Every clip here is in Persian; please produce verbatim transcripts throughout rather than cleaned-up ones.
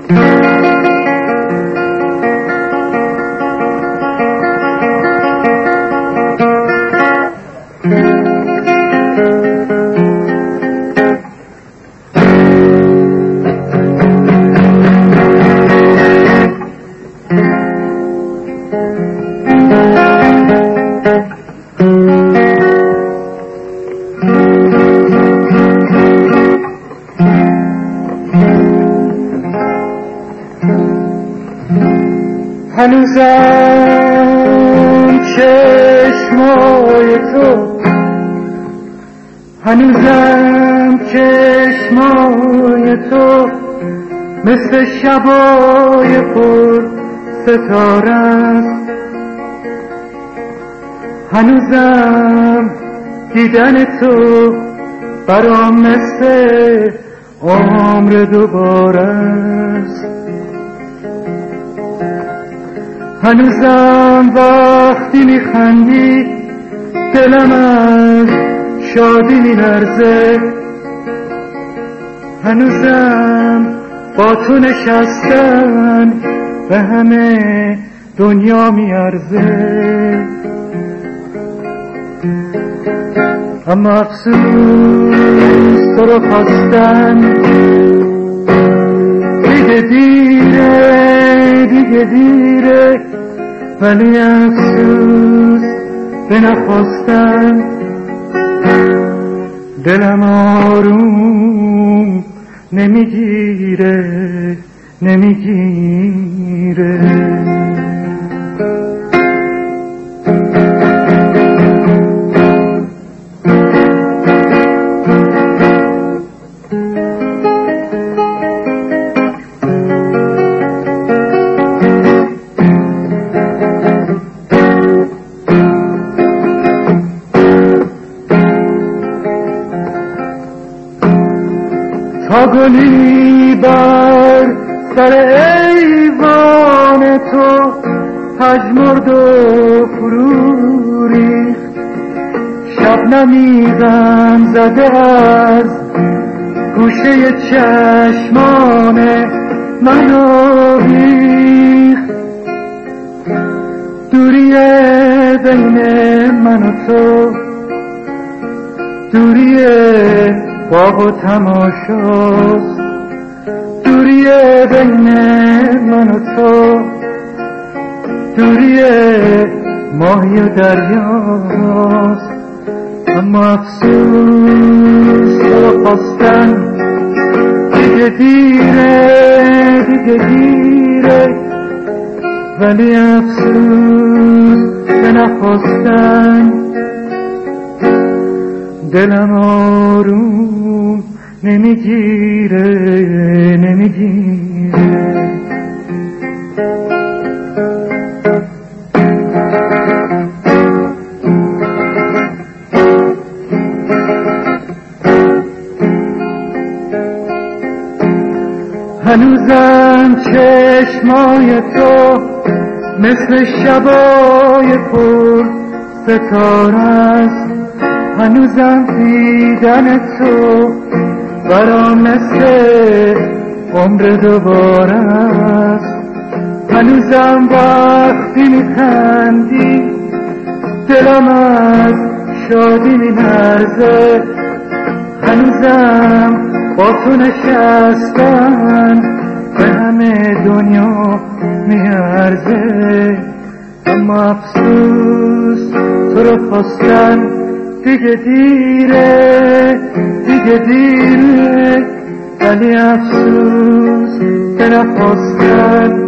هنوزم چشمای تو هنوزم چشمای تو مثل شبای پر ستاره است. هنوزم دیدن تو برام مثل عمر دوباره است. هنوزم وقتی میخندی دلم از شادی میلرزه. هنوزم با تو نشستن به همه دنیا میارزه. اما افسوس تو رو خواستن دیگه دیره دیگه دیره، ولی افسوس به نخواستن دلم آروم نمیگیره نمیگیره. تا گلی بر سر ایوان تو پژمرد و فرو ریخت، شبنمی غم زده از گوشه چشمان منو ریخت. دوری بین من و تو، دوری باغ و تماشاست، دوری بین من و تو، دوری ماهی و دریاست. اما افسوس تو خواستن دیگه دیره دیگه دیره، ولی افسوس به نخواستن دلم آروم نمیگیره نمیگیره. هنوزم چشمای تو مثل شبای پر ستاره است. هنوزم دیدن تو برام مثل عمر دوباره است. هنوزم وقتی میخندی دلم از شادی میلرزه. هنوزم با تو نشستن به همه دنیا میارزه. اما افسوس تو رو خواستن دیگه دیره دیگه دیره، ولی افسوس به نخواستن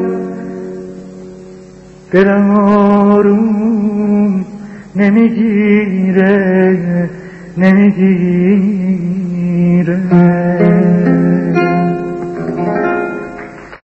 دلم آروم نمیگیره نمیگیره.